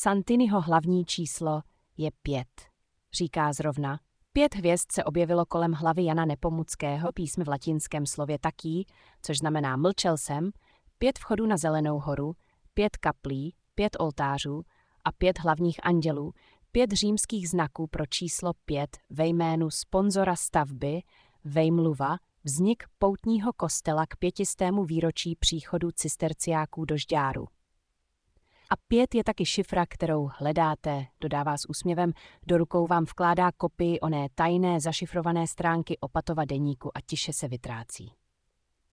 Santiniho hlavní číslo je 5. Říká zrovna, 5 hvězd se objevilo kolem hlavy Jana Nepomuckého písm v latinském slově taký, což znamená mlčel jsem, 5 vchodů na Zelenou horu, 5 kaplí, 5 oltářů a 5 hlavních andělů, 5 římských znaků pro číslo 5 ve jménu sponzora stavby, vejmluva, vznik poutního kostela k 500. výročí příchodu cisterciáků do Žďáru. A 5 je taky šifra, kterou hledáte, dodává s úsměvem, do rukou vám vkládá kopii oné tajné zašifrované stránky Opatova deníku a tiše se vytrácí.